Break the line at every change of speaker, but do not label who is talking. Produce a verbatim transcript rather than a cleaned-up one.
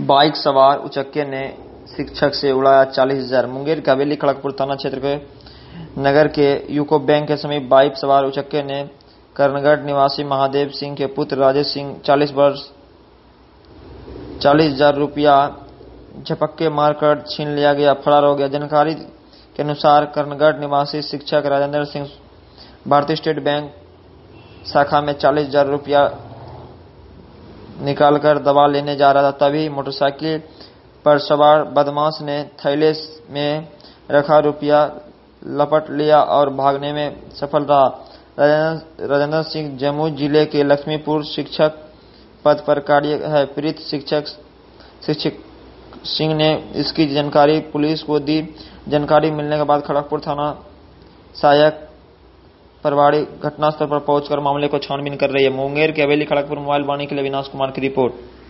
Bike सवार उचक्के ने शिक्षक से उड़ाया चालीस हजार। मुंगेर के हवेली खड़गपुर थाना क्षेत्र के नगर के यूको बैंक के समीप बाइक सवार उचक्के ने कर्णगढ़ निवासी महादेव सिंह के पुत्र राजेश सिंह चालीस वर्ष चालीस हजार रुपया झपक्के मारकर छीन लिया गया, फरार हो गया। जानकारी के अनुसार कर्णगढ़ निवासी शिक्षक राजेंद्र सिंह भारतीय स्टेट बैंक शाखा में चालीस हजार रुपया निकालकर दवा लेने जा रहा था, तभी मोटरसाइकिल पर सवार बदमाश ने थैले में रखा रुपया लपट लिया और भागने में सफल रहा। राजेंद्र सिंह जम्मू जिले के लक्ष्मीपुर शिक्षक पद पर कार्य है। पीड़ित शिक्षक शिक्षक सिंह ने इसकी जानकारी पुलिस को दी। जानकारी मिलने के बाद खड़गपुर थाना सहायक प्रभारी घटनास्थल पर पहुंचकर मामले को छानबीन कर रही है। मुंगेर के हवेली खड़गपुर मोबाइल वाणी के लिए विनाश कुमार की रिपोर्ट।